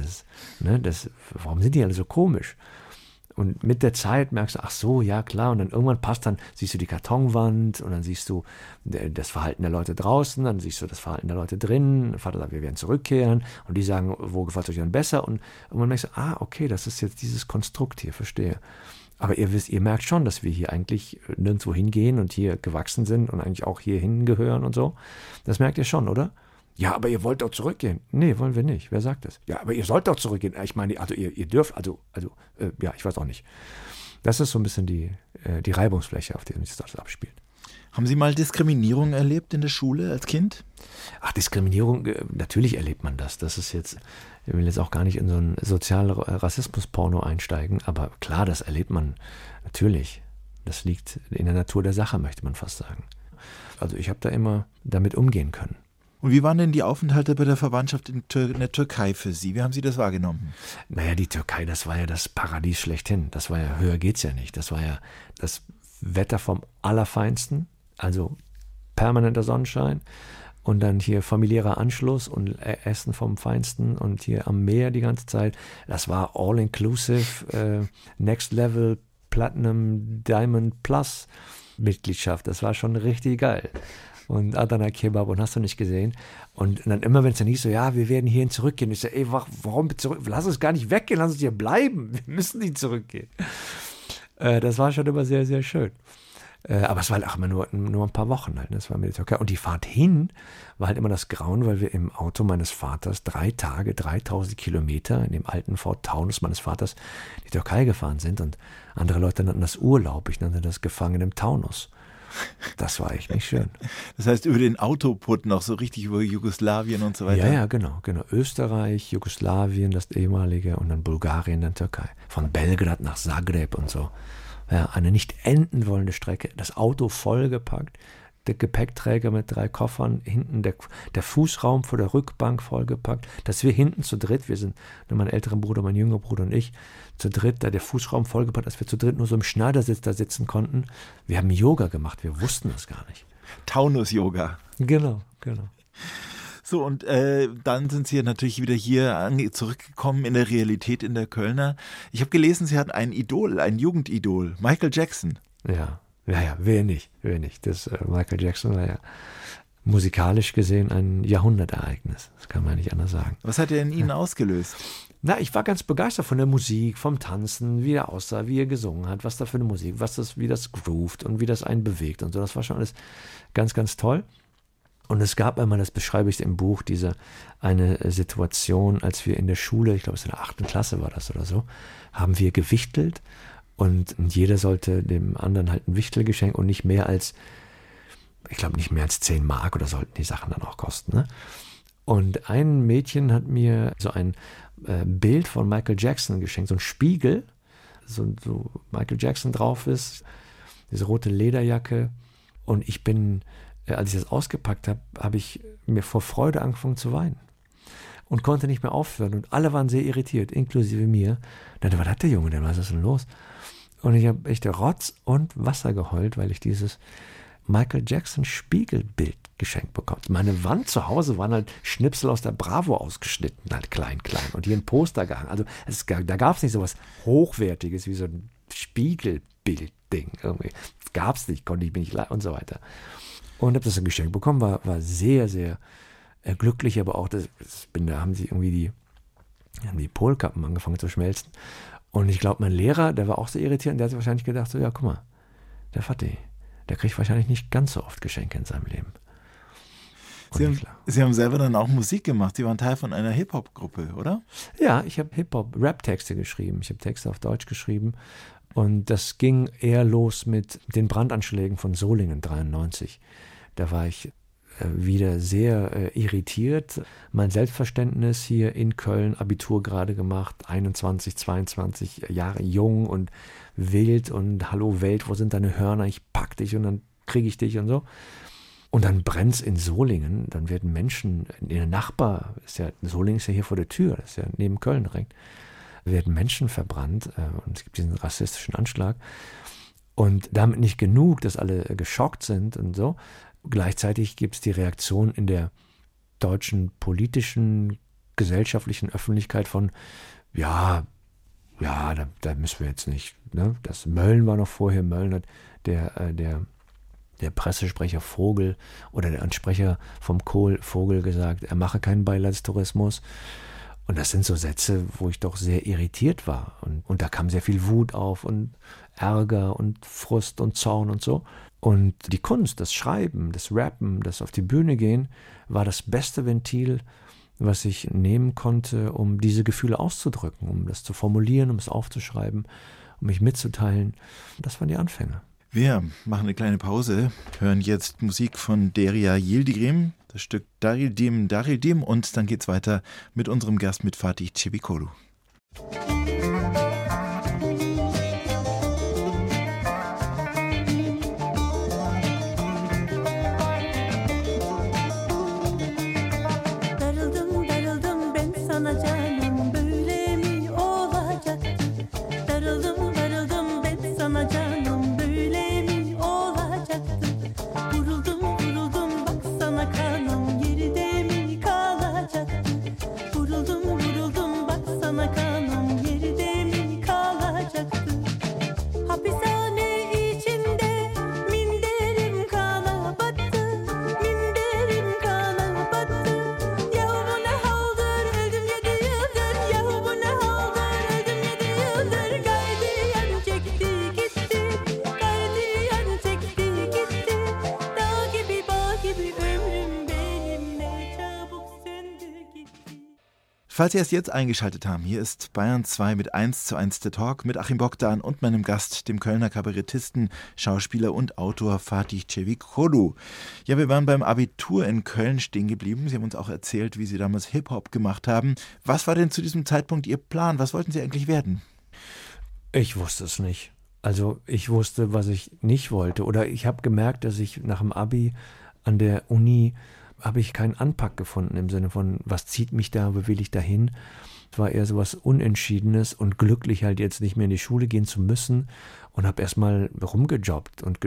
Warum sind die alle so komisch? Und mit der Zeit merkst du, ach so, ja klar, und dann irgendwann siehst du die Kartonwand und dann siehst du das Verhalten der Leute draußen, dann siehst du das Verhalten der Leute drinnen, Vater sagt, wir werden zurückkehren und die sagen, wo gefällt es euch dann besser? Und irgendwann merkst du, okay, das ist jetzt dieses Konstrukt hier, verstehe. Aber ihr merkt schon, dass wir hier eigentlich nirgendwo hingehen und hier gewachsen sind und eigentlich auch hier hingehören und so. Das merkt ihr schon, oder? Ja, aber ihr wollt doch zurückgehen. Nee, wollen wir nicht. Wer sagt das? Ja, aber ihr sollt doch zurückgehen. Ich meine, also ihr dürft, ja, ich weiß auch nicht. Das ist so ein bisschen die Reibungsfläche, auf der sich das abspielt. Haben Sie mal Diskriminierung erlebt in der Schule als Kind? Ach, Diskriminierung, natürlich erlebt man das. Das ist jetzt, ich will jetzt auch gar nicht in so einen Sozial-Rassismus-Porno einsteigen, aber klar, das erlebt man natürlich. Das liegt in der Natur der Sache, möchte man fast sagen. Also ich habe da immer damit umgehen können. Und wie waren denn die Aufenthalte bei der Verwandtschaft in der Türkei für Sie? Wie haben Sie das wahrgenommen? Naja, die Türkei, das war ja das Paradies schlechthin. Das war ja, höher geht's ja nicht. Das war ja das Wetter vom Allerfeinsten, also permanenter Sonnenschein und dann hier familiärer Anschluss und Essen vom Feinsten und hier am Meer die ganze Zeit. Das war all-inclusive, Next Level, Platinum, Diamond Plus Mitgliedschaft. Das war schon richtig geil. Und Adana Kebab und hast du nicht gesehen. Und dann immer, wenn es dann hieß so, ja, wir werden hierhin zurückgehen. Ich so, ey, warum zurück? Lass uns gar nicht weggehen, lass uns hier bleiben. Wir müssen nicht zurückgehen. Das war schon immer sehr, sehr schön. Aber es war halt auch immer nur ein paar Wochen halt. Das war mit der Türkei. Und die Fahrt hin war halt immer das Grauen, weil wir im Auto meines Vaters 3 Tage, 3000 Kilometer in dem alten Ford Taunus meines Vaters in die Türkei gefahren sind. Und andere Leute nannten das Urlaub. Ich nannte das Gefangen im Taunus. Das war echt nicht schön. Das heißt, über den Autoput noch so richtig über Jugoslawien und so weiter? Ja, genau. Österreich, Jugoslawien, das ehemalige und dann Bulgarien, dann Türkei. Von Belgrad nach Zagreb und so. Ja, eine nicht enden wollende Strecke. Das Auto vollgepackt, der Gepäckträger mit 3 Koffern, hinten der Fußraum vor der Rückbank vollgepackt, dass wir hinten zu dritt, wir sind mein älterer Bruder, mein jüngerer Bruder und ich, zu dritt, da der Fußraum vollgepackt, dass wir zu dritt nur so im Schneidersitz da sitzen konnten. Wir haben Yoga gemacht, wir wussten das gar nicht. Taunus-Yoga. Genau. So, und dann sind Sie natürlich wieder hier zurückgekommen in der Realität in der Kölner. Ich habe gelesen, Sie hatten ein Idol, ein Jugendidol, Michael Jackson. Ja, wer nicht. Das Michael Jackson war ja musikalisch gesehen ein Jahrhundertereignis. Das kann man nicht anders sagen. Was hat er in Ihnen ausgelöst? Na, ich war ganz begeistert von der Musik, vom Tanzen, wie er aussah, wie er gesungen hat, was da für eine Musik, wie das groovt und wie das einen bewegt und so. Das war schon alles ganz, ganz toll. Und es gab einmal, das beschreibe ich im Buch, eine Situation, als wir in der Schule, ich glaube es in der 8. Klasse war das oder so, haben wir gewichtelt und jeder sollte dem anderen halt ein Wichtelgeschenk und nicht mehr als 10 Mark oder sollten die Sachen dann auch kosten. Ne? Und ein Mädchen hat mir so ein Bild von Michael Jackson geschenkt, so ein Spiegel, so Michael Jackson drauf ist, diese rote Lederjacke. Und ich bin, als ich das ausgepackt habe, habe ich mir vor Freude angefangen zu weinen. Und konnte nicht mehr aufhören. Und alle waren sehr irritiert, inklusive mir. Dann, was hat der Junge denn? Was ist denn los? Und ich habe echt Rotz und Wasser geheult, weil ich dieses Michael Jackson Spiegelbild geschenkt bekommen. Meine Wand zu Hause waren halt Schnipsel aus der Bravo ausgeschnitten, halt klein. Und hier ein Poster gehangen. Also da gab es nicht so was Hochwertiges wie so ein Spiegelbild-Ding. Irgendwie. Das gab es nicht, konnte ich mir nicht leisten und so weiter. Und habe das ein Geschenk bekommen, war sehr, sehr glücklich, aber auch, da haben sie irgendwie die Polkappen angefangen zu schmelzen. Und ich glaube, mein Lehrer, der war auch sehr irritierend, der hat sich wahrscheinlich gedacht, so, ja, guck mal, der Vati, der kriegt wahrscheinlich nicht ganz so oft Geschenke in seinem Leben. Sie haben selber dann auch Musik gemacht, Sie waren Teil von einer Hip-Hop-Gruppe, oder? Ja, ich habe Hip-Hop-Rap-Texte geschrieben, ich habe Texte auf Deutsch geschrieben und das ging eher los mit den Brandanschlägen von Solingen 93. Da war ich wieder sehr irritiert. Mein Selbstverständnis hier in Köln, Abitur gerade gemacht, 21, 22 Jahre jung und wild und hallo Welt, wo sind deine Hörner? Ich pack dich und dann kriege ich dich und so. Und dann brennt's in Solingen, dann werden Menschen, in der Solingen ist ja hier vor der Tür, das ist ja neben Köln direkt, werden Menschen verbrannt und es gibt diesen rassistischen Anschlag. Und damit nicht genug, dass alle geschockt sind und so. Gleichzeitig gibt es die Reaktion in der deutschen politischen, gesellschaftlichen Öffentlichkeit von, da müssen wir jetzt nicht. Ne? Das Mölln war noch vorher, Mölln hat der Pressesprecher Vogel oder der Ansprecher vom Kohl Vogel gesagt, er mache keinen Beileidstourismus. Und das sind so Sätze, wo ich doch sehr irritiert war. Und da kam sehr viel Wut auf und Ärger und Frust und Zorn und so. Und die Kunst, das Schreiben, das Rappen, das auf die Bühne gehen, war das beste Ventil, was ich nehmen konnte, um diese Gefühle auszudrücken, um das zu formulieren, um es aufzuschreiben, um mich mitzuteilen. Das waren die Anfänge. Wir machen eine kleine Pause, hören jetzt Musik von Derya Yildirim, das Stück Darildim und dann geht's weiter mit unserem Gast, mit Fatih Çevikolu. Falls Sie erst jetzt eingeschaltet haben, hier ist Bayern 2 mit 1:1 der Talk mit Achim Bogdan und meinem Gast, dem Kölner Kabarettisten, Schauspieler und Autor Fatih Çevikolu. Ja, wir waren beim Abitur in Köln stehen geblieben. Sie haben uns auch erzählt, wie Sie damals Hip-Hop gemacht haben. Was war denn zu diesem Zeitpunkt Ihr Plan? Was wollten Sie eigentlich werden? Ich wusste es nicht. Also ich wusste, was ich nicht wollte. Oder ich habe gemerkt, dass ich nach dem Abi an der Uni habe ich keinen Anpack gefunden im Sinne von, was zieht mich da, wo will ich dahin? Es war eher so was Unentschiedenes und glücklich halt jetzt nicht mehr in die Schule gehen zu müssen und habe erstmal rumgejobbt und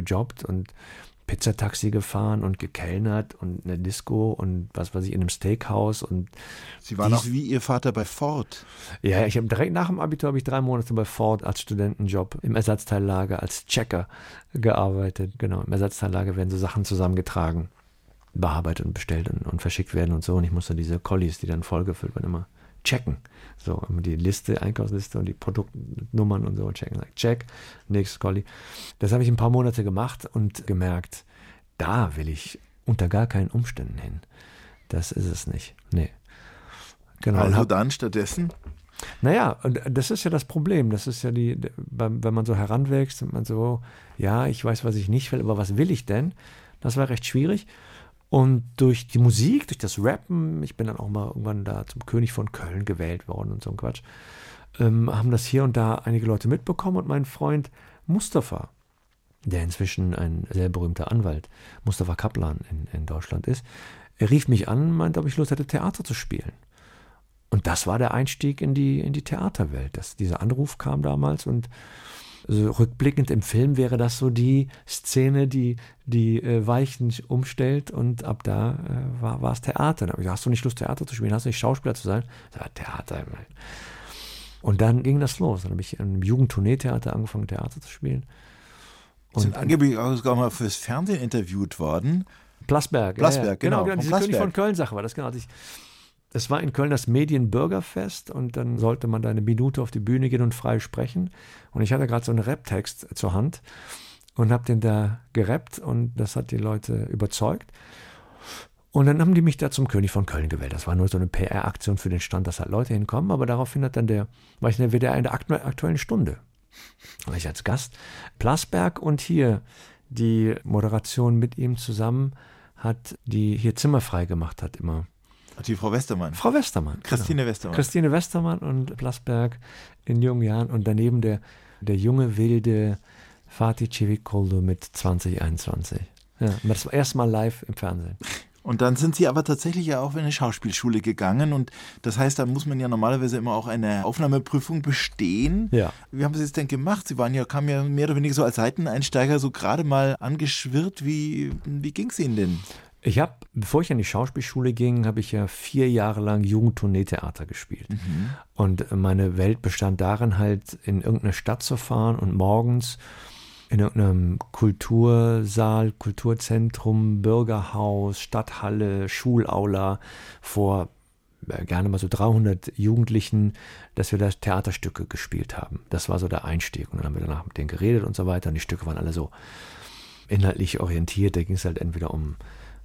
Pizzataxi gefahren und gekellnert und eine Disco und was weiß ich, in einem Steakhouse. Und Sie waren auch wie Ihr Vater bei Ford. Ja, ich habe direkt nach dem Abitur 3 Monate bei Ford als Studentenjob im Ersatzteillager als Checker gearbeitet. Genau, im Ersatzteillager werden so Sachen zusammengetragen, bearbeitet und bestellt und verschickt werden und so. Und ich musste diese Collies, die dann vollgefüllt werden, immer checken. So, immer die Liste, Einkaufsliste und die Produktnummern und so checken. Check, nächstes Collie. Das habe ich ein paar Monate gemacht und gemerkt, da will ich unter gar keinen Umständen hin. Das ist es nicht. Nee. Genau. Also dann stattdessen? Naja, und das ist ja das Problem. Das ist ja wenn man so heranwächst und man so, ja, ich weiß, was ich nicht will, aber was will ich denn? Das war recht schwierig. Und durch die Musik, durch das Rappen, ich bin dann auch mal irgendwann da zum König von Köln gewählt worden und so ein Quatsch, haben das hier und da einige Leute mitbekommen und mein Freund Mustafa, der inzwischen ein sehr berühmter Anwalt, Mustafa Kaplan in Deutschland ist, er rief mich an und meinte, ob ich Lust hätte, Theater zu spielen. Und das war der Einstieg in die Theaterwelt. Dieser Anruf kam damals und also rückblickend im Film wäre das so die Szene, die Weichen umstellt und ab da war es Theater. Da habe ich gesagt, hast du nicht Lust, Theater zu spielen? Hast du nicht Schauspieler zu sein? Ich sage, Theater. Und dann ging das los. Dann habe ich im Jugendtourneetheater angefangen, Theater zu spielen. Und sind angeblich auch sogar mal fürs Fernsehen interviewt worden. Plasberg, ja. Genau. Diese König von Köln-Sache war das, genau. Es war in Köln das Medienbürgerfest und dann sollte man da eine Minute auf die Bühne gehen und frei sprechen. Und ich hatte gerade so einen Rap-Text zur Hand und habe den da gerappt und das hat die Leute überzeugt. Und dann haben die mich da zum König von Köln gewählt. Das war nur so eine PR-Aktion für den Stand, dass halt Leute hinkommen. Aber daraufhin hat dann war ich in der WDR in der Aktuellen Stunde. War ich als Gast. Plasberg und hier die Moderation mit ihm zusammen hat, die hier Zimmer frei gemacht hat immer. Die Frau Westermann. Frau Westermann. Christine Westermann. Christine Westermann und Plasberg in jungen Jahren und daneben der junge, wilde Fatih Çivikoğlu mit 2021. Ja, das war erstmal live im Fernsehen. Und dann sind Sie aber tatsächlich ja auch in eine Schauspielschule gegangen und das heißt, da muss man ja normalerweise immer auch eine Aufnahmeprüfung bestehen. Ja. Wie haben Sie es denn gemacht? Sie kamen ja mehr oder weniger so als Seiteneinsteiger so gerade mal angeschwirrt. Wie ging es Ihnen denn? Bevor ich an die Schauspielschule ging, habe ich ja 4 Jahre lang Jugendtourneetheater gespielt. Mhm. Und meine Welt bestand darin, halt in irgendeine Stadt zu fahren und morgens in irgendeinem Kultursaal, Kulturzentrum, Bürgerhaus, Stadthalle, Schulaula vor gerne mal so 300 Jugendlichen, dass wir da Theaterstücke gespielt haben. Das war so der Einstieg. Und dann haben wir danach mit denen geredet und so weiter. Und die Stücke waren alle so inhaltlich orientiert. Da ging es halt entweder um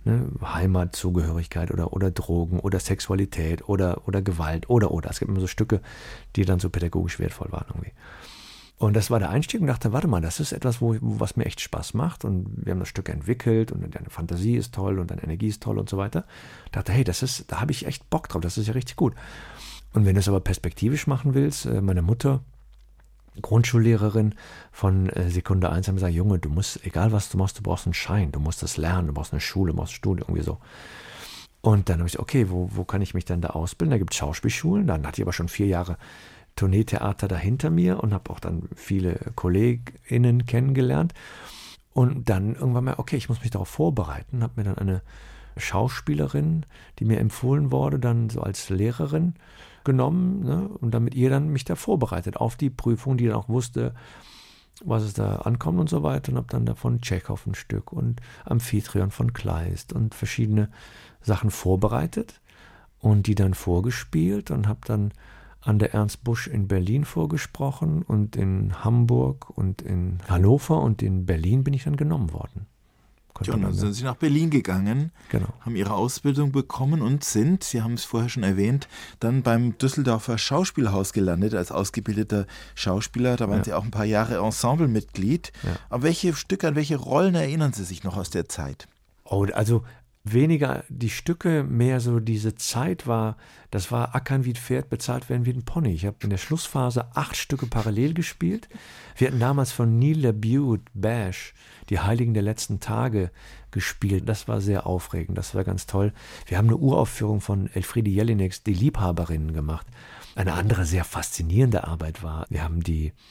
Heimatzugehörigkeit oder Drogen oder Sexualität oder Gewalt oder. Es gibt immer so Stücke, die dann so pädagogisch wertvoll waren irgendwie. Und das war der Einstieg und dachte, warte mal, das ist etwas, was mir echt Spaß macht und wir haben das Stück entwickelt und deine Fantasie ist toll und deine Energie ist toll und so weiter. Ich dachte, hey, da habe ich echt Bock drauf, das ist ja richtig gut. Und wenn du es aber perspektivisch machen willst, meine Mutter, Grundschullehrerin von Sekunde 1, haben gesagt, Junge, du musst, egal was du machst, du brauchst einen Schein, du musst das lernen, du brauchst eine Schule, du brauchst ein Studium, irgendwie so. Und dann habe ich gesagt, okay, wo kann ich mich denn da ausbilden? Da gibt es Schauspielschulen, dann hatte ich aber schon 4 Jahre Tourneetheater da hinter mir und habe auch dann viele KollegInnen kennengelernt. Und dann irgendwann mal, okay, ich muss mich darauf vorbereiten, habe mir dann eine Schauspielerin, die mir empfohlen wurde, dann so als Lehrerin genommen, ne, und damit ihr dann mich da vorbereitet auf die Prüfung, die dann auch wusste, was es da ankommt und so weiter. Und habe dann davon Tschechow ein Stück und Amphitryon von Kleist und verschiedene Sachen vorbereitet und die dann vorgespielt und habe dann an der Ernst Busch in Berlin vorgesprochen und in Hamburg und in Hannover und in Berlin bin ich dann genommen worden. Ja, und dann sind Sie nach Berlin gegangen, genau, haben Ihre Ausbildung bekommen und sind, Sie haben es vorher schon erwähnt, dann beim Düsseldorfer Schauspielhaus gelandet als ausgebildeter Schauspieler. Da waren Sie auch ein paar Jahre Ensemblemitglied. Ja. Aber welche Stücke, an welche Rollen erinnern Sie sich noch aus der Zeit? Oh, also weniger die Stücke, mehr so diese Zeit das war Ackern wie ein Pferd, bezahlt werden wie ein Pony. Ich habe in der Schlussphase 8 Stücke parallel gespielt. Wir hatten damals von Neil LaBute, Bash, die Heiligen der letzten Tage gespielt. Das war sehr aufregend, das war ganz toll. Wir haben eine Uraufführung von Elfriede Jelineks, die Liebhaberinnen, gemacht. Eine andere sehr faszinierende Arbeit war, wir haben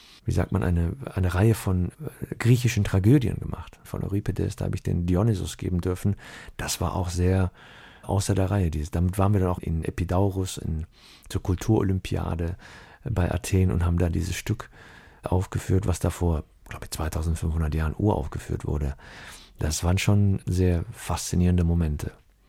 eine Reihe von griechischen Tragödien gemacht. Von Euripides, da habe ich den Dionysos geben dürfen. Das war auch sehr außer der Reihe. Damit waren wir dann auch in Epidaurus, zur Kulturolympiade bei Athen und haben da dieses Stück aufgeführt, was da vor, glaube ich, 2500 Jahren uraufgeführt wurde. Das waren schon sehr faszinierende Momente.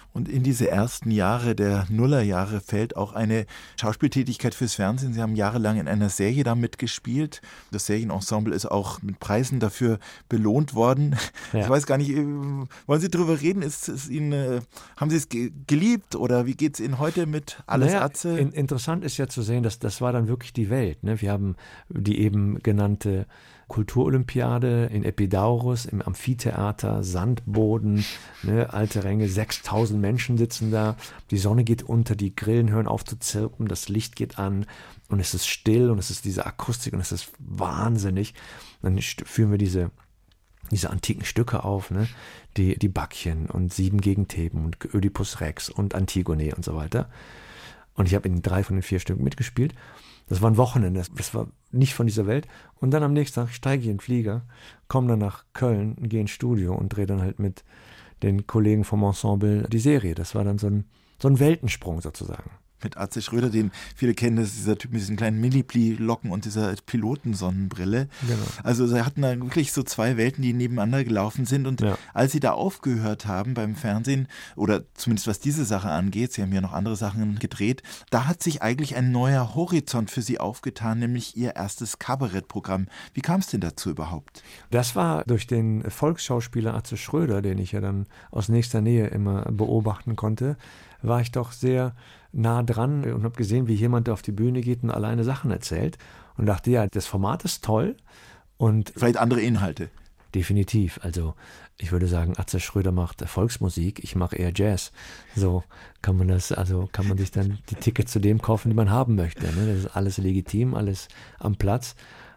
Und in diese ersten Jahre der Nullerjahre fällt auch eine Schauspieltätigkeit fürs Fernsehen. Sie haben jahrelang in einer Serie da mitgespielt. Das Serienensemble ist auch mit Preisen dafür belohnt worden. Ja. Ich weiß gar nicht, wollen Sie darüber reden? Haben Sie es geliebt oder wie geht es Ihnen heute mit Alles Atze? Interessant ist ja zu sehen, dass das war dann wirklich die Welt. Ne? Wir haben die eben genannte Kulturolympiade in Epidaurus, im Amphitheater, Sandboden, ne, alte Ränge, 6.000 Menschen sitzen da, die Sonne geht unter, die Grillen hören auf zu zirpen, das Licht geht an und es ist still und es ist diese Akustik und es ist wahnsinnig. Dann führen wir diese antiken Stücke auf, ne, die Bacchien und 7 gegen Theben und Ödipus Rex und Antigone und so weiter. Und ich habe in 3 von den 4 Stücken mitgespielt. Das war ein Wochenende, das war nicht von dieser Welt. Und dann am nächsten Tag steige ich in den Flieger, komme dann nach Köln, gehe ins Studio und drehe dann halt mit den Kollegen vom Ensemble die Serie. Das war dann so ein Weltensprung sozusagen. Mit Atze Schröder, den viele kennen, das ist dieser Typ mit diesen kleinen Mini-Locken und dieser Pilotensonnenbrille. Genau. Also sie hatten da wirklich so 2 Welten, die nebeneinander gelaufen sind. Und als sie da aufgehört haben beim Fernsehen, oder zumindest was diese Sache angeht, sie haben ja noch andere Sachen gedreht, da hat sich eigentlich ein neuer Horizont für sie aufgetan, nämlich ihr erstes Kabarettprogramm. Wie kam es denn dazu überhaupt? Das war durch den Volksschauspieler Atze Schröder, den ich ja dann aus nächster Nähe immer beobachten konnte, war ich doch sehr nah dran und habe gesehen, wie jemand auf die Bühne geht und alleine Sachen erzählt und dachte, ja, das Format ist toll und vielleicht andere Inhalte. Definitiv. Also ich würde sagen, Atze Schröder macht Volksmusik, ich mache eher Jazz. So kann man sich dann die Tickets zu dem kaufen, die man haben möchte. Ne? Das ist alles legitim, alles am Platz.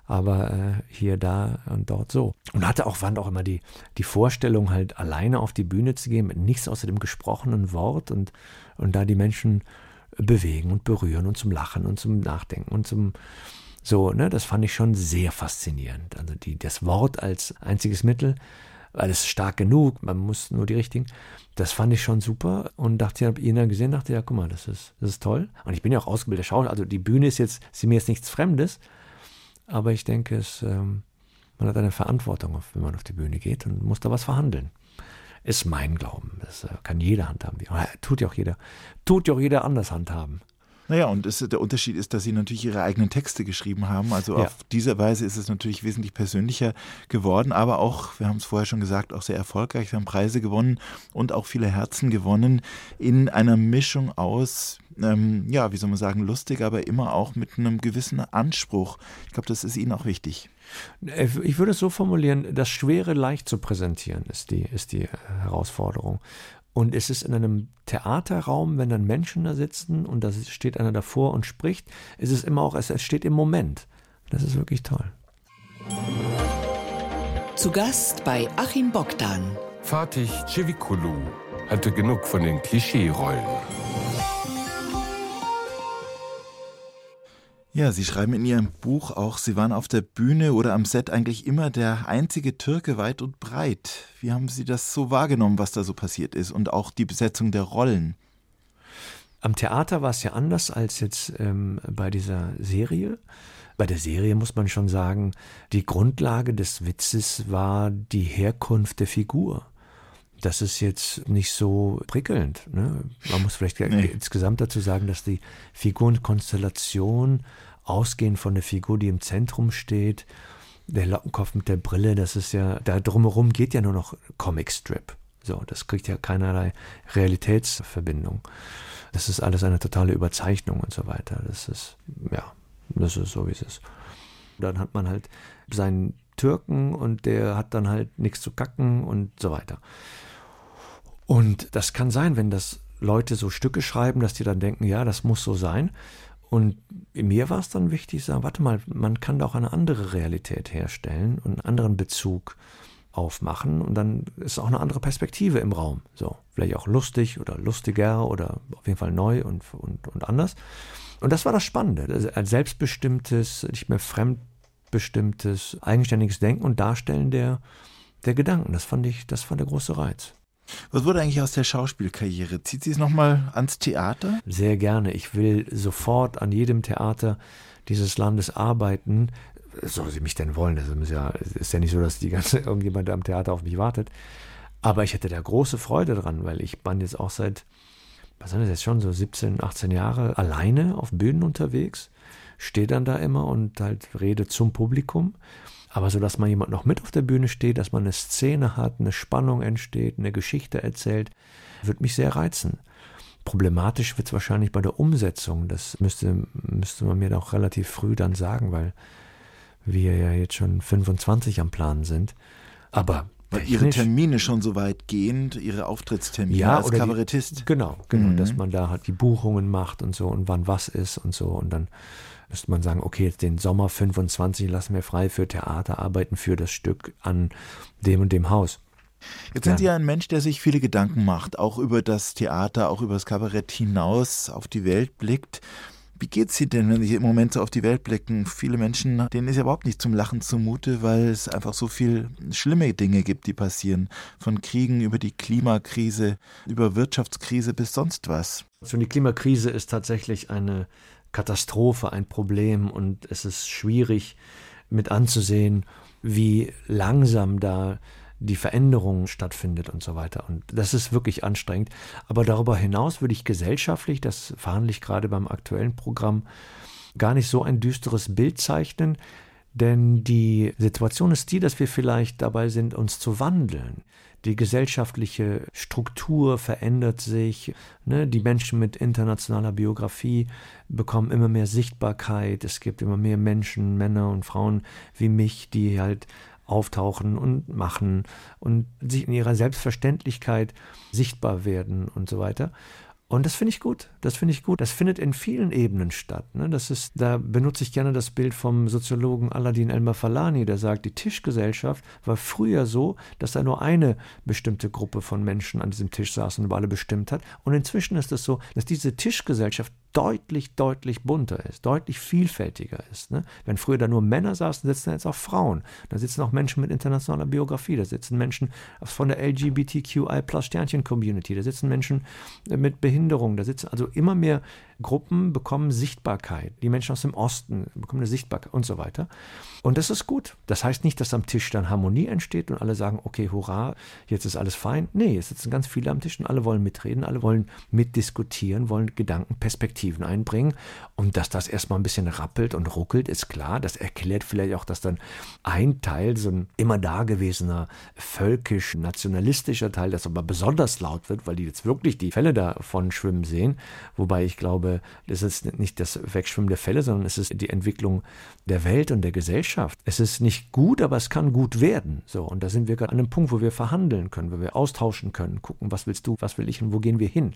Aber hier, da und dort so. Und waren auch immer die Vorstellung, halt alleine auf die Bühne zu gehen, mit nichts außer dem gesprochenen Wort und da die Menschen bewegen und berühren und zum Lachen und zum Nachdenken und zum so, ne, das fand ich schon sehr faszinierend. Also das Wort als einziges Mittel, weil es stark genug, man muss nur die richtigen, das fand ich schon super und dachte, ich habe ihn dann gesehen, dachte, ja, guck mal, das ist toll. Und ich bin ja auch ausgebildeter Schauspieler, also die Bühne ist mir jetzt nichts Fremdes, aber ich denke, man hat eine Verantwortung, wenn man auf die Bühne geht und muss da was verhandeln. Ist mein Glauben. Das kann jeder handhaben. Tut ja auch jeder anders handhaben. Naja, und der Unterschied ist, dass sie natürlich ihre eigenen Texte geschrieben haben. Also auf diese Weise ist es natürlich wesentlich persönlicher geworden, aber auch, wir haben es vorher schon gesagt, auch sehr erfolgreich. Sie haben Preise gewonnen und auch viele Herzen gewonnen in einer Mischung aus, wie soll man sagen, lustig, aber immer auch mit einem gewissen Anspruch. Ich glaube, das ist Ihnen auch wichtig. Ich würde es so formulieren, das Schwere leicht zu präsentieren ist die Herausforderung. Und es ist in einem Theaterraum, wenn dann Menschen da sitzen und da steht einer davor und spricht, ist es immer auch, es steht im Moment. Das ist wirklich toll. Zu Gast bei Achim Bogdan. Fatih Ceviculu hatte genug von den Klischee-Rollen. Ja, Sie schreiben in Ihrem Buch auch, Sie waren auf der Bühne oder am Set eigentlich immer der einzige Türke weit und breit. Wie haben Sie das so wahrgenommen, was da so passiert ist und auch die Besetzung der Rollen? Am Theater war es ja anders als jetzt bei dieser Serie. Bei der Serie muss man schon sagen, die Grundlage des Witzes war die Herkunft der Figur. Das ist jetzt nicht so prickelnd. Ne? Man muss vielleicht insgesamt dazu sagen, dass die Figurenkonstellation ausgehend von der Figur, die im Zentrum steht, der Lockenkopf mit der Brille, das ist ja, da drumherum geht ja nur noch Comicstrip. So, das kriegt ja keinerlei Realitätsverbindung. Das ist alles eine totale Überzeichnung und so weiter. Das ist so, wie es ist. Dann hat man halt seinen Türken und der hat dann halt nichts zu kacken und so weiter. Und das kann sein, wenn das Leute so Stücke schreiben, dass die dann denken, ja, das muss so sein. Und mir war es dann wichtig, zu sagen, warte mal, man kann da auch eine andere Realität herstellen und einen anderen Bezug aufmachen und dann ist auch eine andere Perspektive im Raum. So, vielleicht auch lustig oder lustiger oder auf jeden Fall neu und anders. Und das war das Spannende, also ein selbstbestimmtes, nicht mehr fremdbestimmtes, eigenständiges Denken und Darstellen der Gedanken. Das war der große Reiz. Was wurde eigentlich aus der Schauspielkarriere? Zieht Sie es nochmal ans Theater? Sehr gerne. Ich will sofort an jedem Theater dieses Landes arbeiten. So Sie mich denn wollen. Das ist ja nicht so, dass irgendjemand am Theater auf mich wartet. Aber ich hätte da große Freude dran, weil ich bin jetzt auch seit, was sind das jetzt schon, so 17, 18 Jahre alleine auf Bühnen unterwegs, stehe dann da immer und halt rede zum Publikum. Aber so, dass mal jemand noch mit auf der Bühne steht, dass man eine Szene hat, eine Spannung entsteht, eine Geschichte erzählt, wird mich sehr reizen. Problematisch wird es wahrscheinlich bei der Umsetzung. Das müsste man mir doch relativ früh dann sagen, weil wir ja jetzt schon 25 am Plan sind. Aber weil Ihre Termine schon so weit gehend, Ihre Auftrittstermine als Kabarettist. Genau, dass man da halt die Buchungen macht und so und wann was ist und so. Und dann müsste man sagen, okay, jetzt den Sommer 25 lassen wir frei für Theaterarbeiten für das Stück an dem und dem Haus. Jetzt sind Sie ja ein Mensch, der sich viele Gedanken macht, auch über das Theater, auch über das Kabarett hinaus auf die Welt blickt. Wie geht's Ihnen denn, wenn Sie im Moment so auf die Welt blicken? Viele Menschen, denen ist ja überhaupt nicht zum Lachen zumute, weil es einfach so viel schlimme Dinge gibt, die passieren. Von Kriegen über die Klimakrise, über Wirtschaftskrise bis sonst was. Also die Klimakrise ist tatsächlich eine Katastrophe, ein Problem und es ist schwierig mit anzusehen, wie langsam da die Veränderung stattfindet und so weiter. Und das ist wirklich anstrengend. Aber darüber hinaus würde ich gesellschaftlich, das verhandle ich gerade beim aktuellen Programm, gar nicht so ein düsteres Bild zeichnen. Denn die Situation ist die, dass wir vielleicht dabei sind, uns zu wandeln. Die gesellschaftliche Struktur verändert sich. Die Menschen mit internationaler Biografie bekommen immer mehr Sichtbarkeit. Es gibt immer mehr Menschen, Männer und Frauen wie mich, die halt auftauchen und machen und sich in ihrer Selbstverständlichkeit sichtbar werden und so weiter. Und das finde ich gut. Das findet in vielen Ebenen statt. Da benutze ich gerne das Bild vom Soziologen Aladin El-Mafalani, der sagt, die Tischgesellschaft war früher so, dass da nur eine bestimmte Gruppe von Menschen an diesem Tisch saß und über alle bestimmt hat. Und inzwischen ist es so, dass diese Tischgesellschaft deutlich bunter ist, deutlich vielfältiger ist. Wenn früher da nur Männer saßen, sitzen da jetzt auch Frauen. Da sitzen auch Menschen mit internationaler Biografie, da sitzen Menschen von der LGBTQI+-Sternchen-Community, da sitzen Menschen mit Behinderung, da sitzen also immer mehr Gruppen bekommen Sichtbarkeit. Die Menschen aus dem Osten bekommen eine Sichtbarkeit und so weiter. Und das ist gut. Das heißt nicht, dass am Tisch dann Harmonie entsteht und alle sagen, okay, hurra, jetzt ist alles fein. Nee, es sitzen ganz viele am Tisch und alle wollen mitreden, alle wollen mitdiskutieren, wollen Gedanken, Perspektiven einbringen. Und dass das erstmal ein bisschen rappelt und ruckelt, ist klar. Das erklärt vielleicht auch, dass dann ein Teil, so ein immer dagewesener, völkisch-nationalistischer Teil, das aber besonders laut wird, weil die jetzt wirklich die Fälle davon schwimmen sehen. Wobei ich glaube, das ist nicht das Wegschwimmen der Fälle, sondern es ist die Entwicklung der Welt und der Gesellschaft. Es ist nicht gut, aber es kann gut werden. So, und da sind wir gerade an einem Punkt, wo wir verhandeln können, wo wir austauschen können, gucken, was willst du, was will ich und wo gehen wir hin.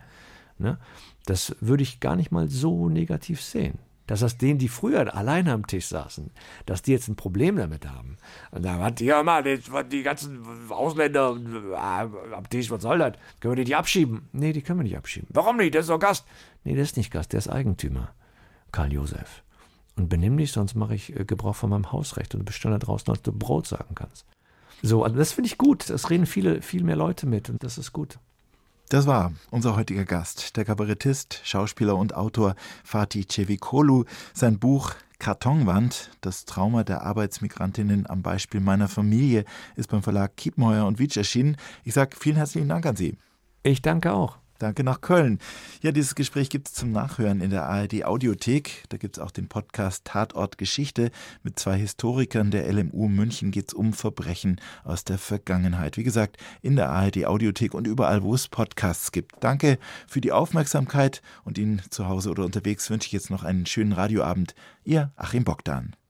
Das würde ich gar nicht mal so negativ sehen. Dass das denen, die früher alleine am Tisch saßen, dass die jetzt ein Problem damit haben. Und da hat die die ganzen Ausländer am Tisch, was soll das? Können wir die abschieben? Nee, die können wir nicht abschieben. Warum nicht? Der ist doch Gast. Nee, der ist nicht Gast, der ist Eigentümer. Karl Josef. Und benimm dich, sonst mache ich Gebrauch von meinem Hausrecht und du bist schon da draußen, als du Brot sagen kannst. So, also das finde ich gut. Das reden viel mehr Leute mit und das ist gut. Das war unser heutiger Gast, der Kabarettist, Schauspieler und Autor Fatih Çevikolu. Sein Buch Kartonwand, das Trauma der Arbeitsmigrantinnen am Beispiel meiner Familie, ist beim Verlag Kiepenheuer & Witsch erschienen. Ich sage vielen herzlichen Dank an Sie. Ich danke auch. Danke nach Köln. Ja, dieses Gespräch gibt es zum Nachhören in der ARD Audiothek. Da gibt es auch den Podcast Tatort Geschichte. Mit 2 Historikern der LMU München geht es um Verbrechen aus der Vergangenheit. Wie gesagt, in der ARD Audiothek und überall, wo es Podcasts gibt. Danke für die Aufmerksamkeit und Ihnen zu Hause oder unterwegs wünsche ich jetzt noch einen schönen Radioabend. Ihr Achim Bogdan.